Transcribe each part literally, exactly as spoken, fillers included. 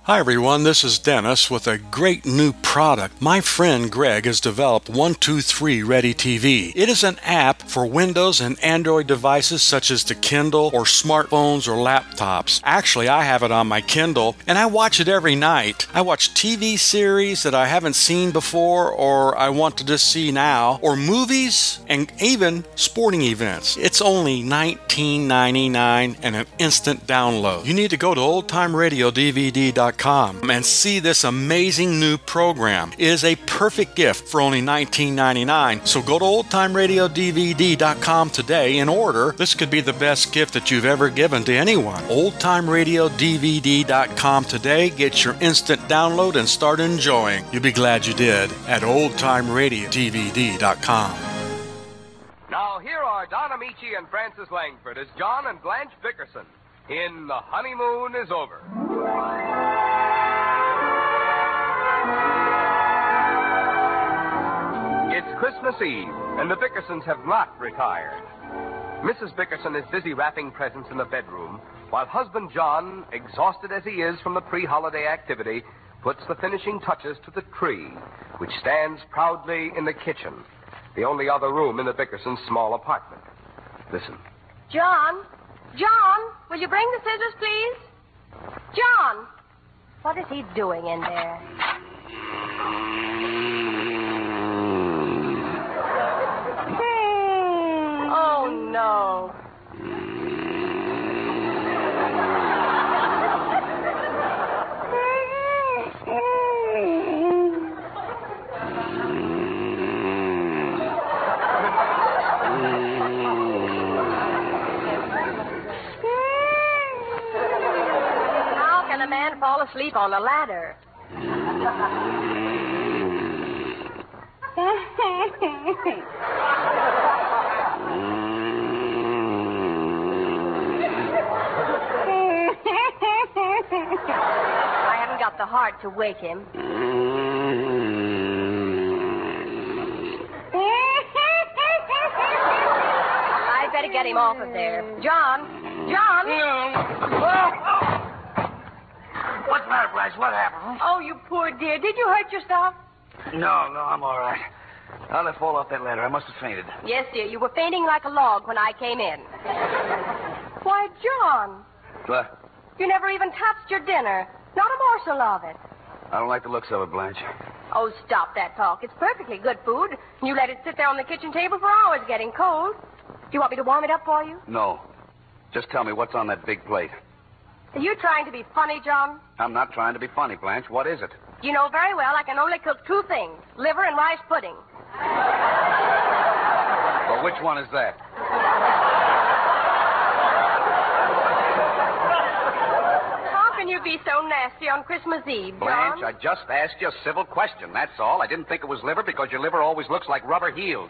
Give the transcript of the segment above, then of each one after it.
Hi everyone, this is Dennis with a great new product. My friend Greg has developed one two three Ready T V. It is an app for Windows and Android devices such as the Kindle or smartphones or laptops. Actually, I have it on my Kindle and I watch it every night. I watch T V series that I haven't seen before or I want to just see now, or movies and even sporting events. It's only nineteen ninety-nine dollars and an instant download. You need to go to old time radio D V D dot com and see this amazing new program. It is a perfect gift for only nineteen ninety-nine dollars. So go to old time radio D V D dot com today and order. This could be the best gift that you've ever given to anyone. old time radio D V D dot com today. Get your instant download and start enjoying. You'll be glad you did at old time radio D V D dot com. Now here are Don Amici and Francis Langford as John and Blanche Bickerson in The Honeymoon is Over. It's Christmas Eve, and the Bickersons have not retired. Missus Bickerson is busy wrapping presents in the bedroom, while husband John, exhausted as he is from the pre-holiday activity, puts the finishing touches to the tree, which stands proudly in the kitchen, the only other room in the Bickersons' small apartment. Listen. John? John, will you bring the scissors, please? John! What is he doing in there? Oh, no. How can a man fall asleep on a ladder? I haven't got the heart to wake him. I'd better get him off of there. John? John? What's the matter, Blanche? What happened? Oh, you poor dear. Did you hurt yourself? No, no, I'm all right. How'd I fall off that ladder? I must have fainted. Yes, dear. You were fainting like a log when I came in. Why, John, What? you never even touched your dinner. Not a morsel of it. I don't like the looks of it, Blanche. Oh, stop that talk. It's perfectly good food. You let it sit there on the kitchen table for hours getting cold. Do you want me to warm it up for you? No. Just tell me what's on that big plate. Are you trying to be funny, John? I'm not trying to be funny, Blanche. What is it? You know very well I can only cook two things, liver and rice pudding. Well, which one is that? How can you be so nasty on Christmas Eve, John? Blanche, I just asked you a civil question, that's all. I didn't think it was liver because your liver always looks like rubber heels.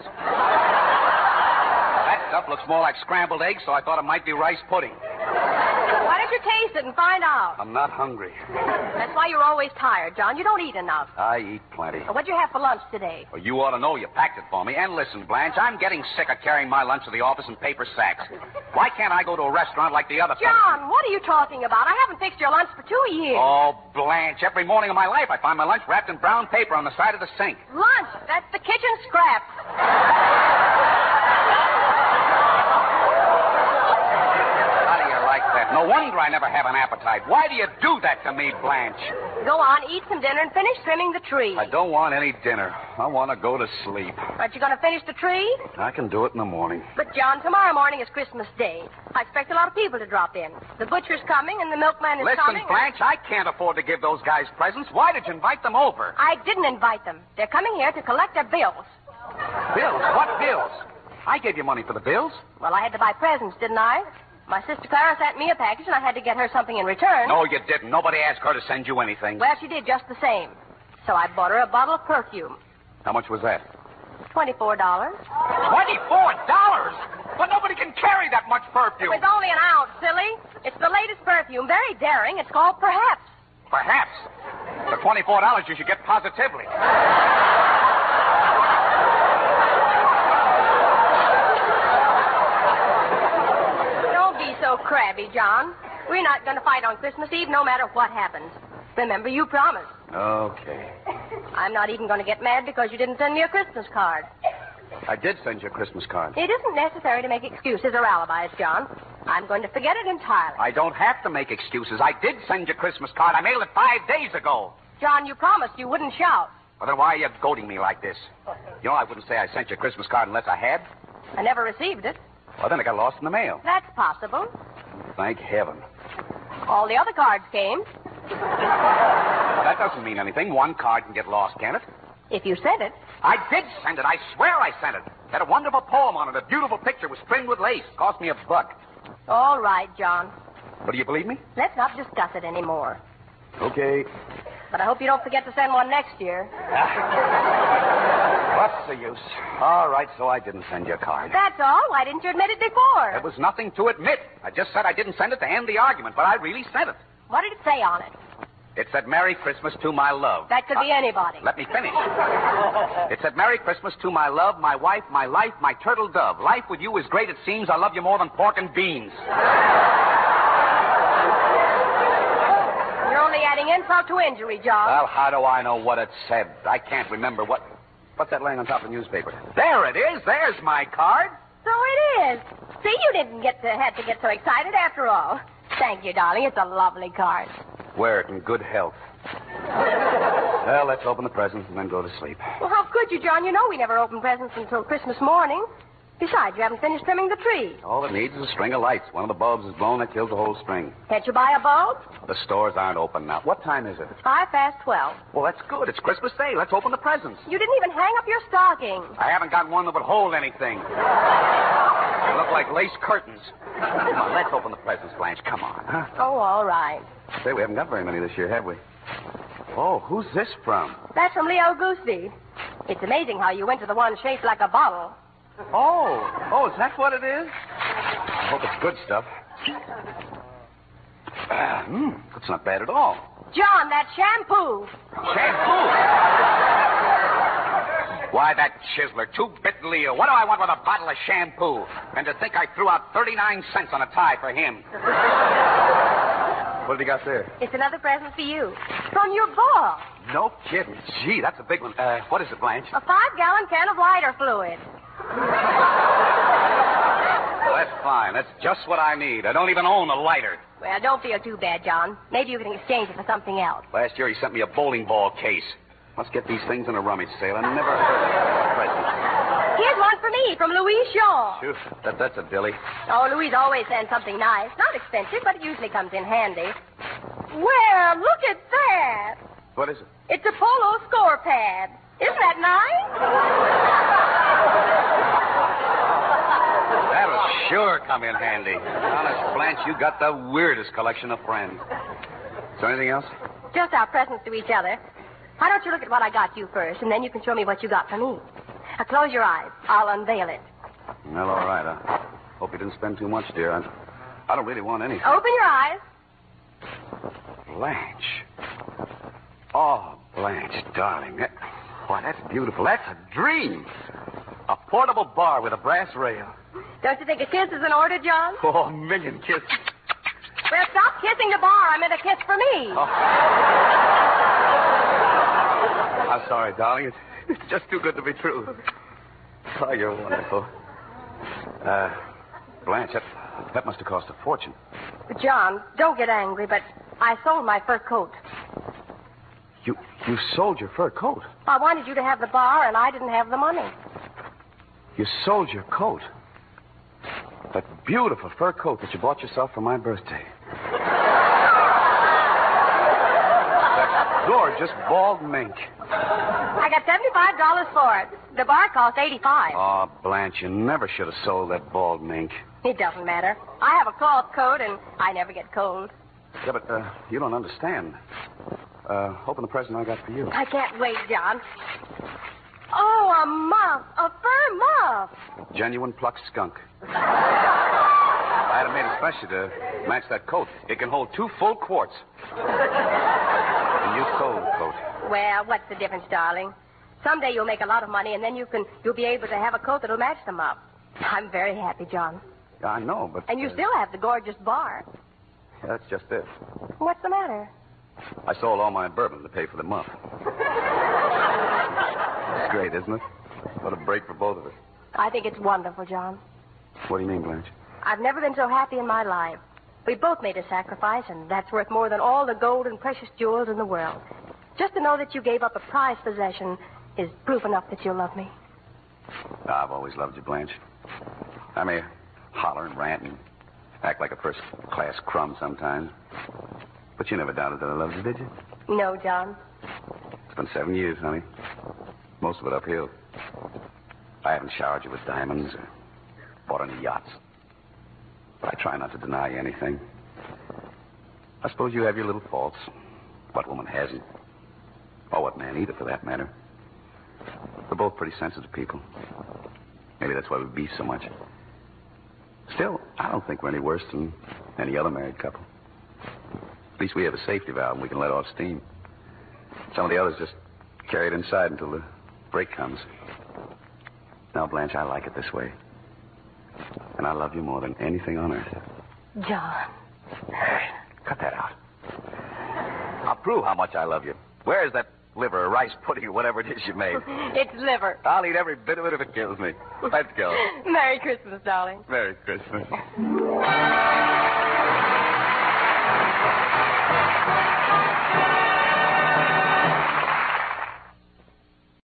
That stuff looks more like scrambled eggs, so I thought it might be rice pudding. Why don't you taste it and find out? I'm not hungry. That's why you're always tired, John. You don't eat enough. I eat plenty. What'd you have for lunch today? Well, you ought to know you packed it for me. And listen, Blanche, I'm getting sick of carrying my lunch to the office in paper sacks. Why can't I go to a restaurant like the other fellas? John, what are you talking about? I haven't fixed your lunch for two years. Oh, Blanche, every morning of my life I find my lunch wrapped in brown paper on the side of the sink. Lunch? That's the kitchen scraps. How do you like that? No wonder I never have an appetite. Why do you do that to me, Blanche? Go on, eat some dinner and finish trimming the tree. I don't want any dinner. I want to go to sleep. But you going to finish the tree? I can do it in the morning. But, John, tomorrow morning is Christmas Day. I expect a lot of people to drop in. The butcher's coming and the milkman is Listen, coming. Blanche, I can't afford to give those guys presents. Why did you invite them over? I didn't invite them. They're coming here to collect their bills. Bills? What bills? I gave you money for the bills. Well, I had to buy presents, didn't I? My sister Clara sent me a package, and I had to get her something in return. No, you didn't. Nobody asked her to send you anything. Well, she did just the same. So I bought her a bottle of perfume. How much was that? Twenty-four dollars. Twenty-four dollars? But nobody can carry that much perfume. It's only an ounce, silly. It's the latest perfume. Very daring. It's called Perhaps. Perhaps. For twenty-four dollars, you should get Positively. Don't be so crabby, John. We're not going to fight on Christmas Eve no matter what happens. Remember, you promised. Okay. I'm not even going to get mad because you didn't send me a Christmas card. I did send you a Christmas card. It isn't necessary to make excuses or alibis, John. I'm going to forget it entirely. I don't have to make excuses. I did send you a Christmas card. I mailed it five days ago. John, you promised you wouldn't shout. Well, then why are you goading me like this? You know, I wouldn't say I sent you a Christmas card unless I had. I never received it. Well, then it got lost in the mail. That's possible. Thank heaven. All the other cards came. Well, that doesn't mean anything. One card can get lost, can it? If you sent it. I did send it. I swear I sent it. Had a wonderful poem on it. A beautiful picture was trimmed with lace. Cost me a buck. All right, John. But do you believe me? Let's not discuss it anymore. Okay. But I hope you don't forget to send one next year. What's the use? All right, so I didn't send you a card. That's all. Why didn't you admit it before? There was nothing to admit. I just said I didn't send it to end the argument, but I really sent it. What did it say on it? It said, Merry Christmas to my love. That could be Uh, anybody. Let me finish. It said, Merry Christmas to my love, my wife, my life, my turtle dove. Life with you is great, it seems. I love you more than pork and beans. You're only adding insult to injury, John. Well, how do I know what it said? I can't remember what... What's that laying on top of the newspaper? There it is. There's my card. So it is. See, you didn't get to, have to get so excited after all. Thank you, darling. It's a lovely card. Wear it in good health. Well, let's open the presents and then go to sleep. Well, how could you, John? You know we never open presents until Christmas morning. Besides, you haven't finished trimming the tree. All it needs is a string of lights. One of the bulbs is blown, that kills the whole string. Can't you buy a bulb? The stores aren't open now. What time is it? Five past twelve. Well, that's good. It's Christmas Day. Let's open the presents. You didn't even hang up your stocking. I haven't got one that would hold anything. They look like lace curtains. Come on, let's open the presents, Blanche. Come on, huh? Oh, all right. Say, we haven't got very many this year, have we? Oh, who's this from? That's from Leo Gooseby. It's amazing how you went to the one shaped like a bottle. Oh, oh, is that what it is? I hope it's good stuff. Uh, hmm, that's not bad at all. John, that shampoo. Shampoo? Why, that chiseler, two-bit Leo. What do I want with a bottle of shampoo? And to think I threw out thirty-nine cents on a tie for him. What did he got there? It's another present for you. From your ball. No kidding. Gee, that's a big one. Uh, what is it, Blanche? A five-gallon can of lighter fluid. Well, that's fine. That's just what I need. I don't even own a lighter. Well, don't feel too bad, John. Maybe you can exchange it for something else. Last year he sent me a bowling ball case. Must get these things in a rummage sale. I never heard of a present. Here's one for me from Louise Shaw. Phew, that, that's a dilly. Oh, Louise always sends something nice. Not expensive, but it usually comes in handy. Well, look at that. What is it? It's a polo score pad. Isn't that nice? That'll sure come in handy. Honest, Blanche, you got the weirdest collection of friends. Is there anything else? Just our presents to each other. Why don't you look at what I got you first, and then you can show me what you got for me. Now, close your eyes. I'll unveil it. Well, all right. I hope you didn't spend too much, dear. I, I don't really want any. Open your eyes. Blanche. Oh, Blanche, darling. That, why, that's beautiful. That's a dream. A portable bar with a brass rail. Don't you think a kiss is in order, John? Oh, a million kisses. Well, stop kissing the bar. I meant a kiss for me. Oh. I'm sorry, darling. It's, it's just too good to be true. Oh, you're wonderful. Uh, Blanche, that, that must have cost a fortune. John, don't get angry, but I sold my fur coat. You you sold your fur coat? I wanted you to have the bar, and I didn't have the money. You sold your coat? That beautiful fur coat that you bought yourself for my birthday. That gorgeous bald mink. I got seventy-five dollars for it. The bar cost eighty-five dollars. Oh, Blanche, you never should have sold that bald mink. It doesn't matter. I have a cloth coat, and I never get cold. Yeah, but uh, you don't understand. Uh, open the present I got for you. I can't wait, John. Oh, a muff. A fur muff. Genuine plucked skunk. I had it made especially to match that coat. It can hold two full quarts. And you sold the coat. Well, what's the difference, darling? Someday you'll make a lot of money, and then you can you'll be able to have a coat that'll match them up. I'm very happy, John. Yeah, I know, but... And you uh, still have the gorgeous bar. yeah, that's just it. What's the matter? I sold all my bourbon to pay for the month. It's great, isn't it? What a break for both of us. I think it's wonderful, John. What do you mean, Blanche? I've never been so happy in my life. We both made a sacrifice, and that's worth more than all the gold and precious jewels in the world. Just to know that you gave up a prized possession is proof enough that you love me. I've always loved you, Blanche. I may holler and rant and act like a first-class crumb sometimes. But you never doubted that I loved you, did you? No, John. It's been seven years, honey. Most of it uphill. I haven't showered you with diamonds or bought any yachts. But I try not to deny you anything. I suppose you have your little faults. What woman hasn't? Or what man either, for that matter. We're both pretty sensitive people. Maybe that's why we beef so much. Still, I don't think we're any worse than any other married couple. At least we have a safety valve and we can let off steam. Some of the others just carry it inside until the break comes. Now, Blanche, I like it this way. And I love you more than anything on earth. John. Cut that out. I'll prove how much I love you. Where's that liver or rice pudding or whatever it is you made? It's liver. I'll eat every bit of it if it kills me. Let's go. Merry Christmas, darling. Merry Christmas.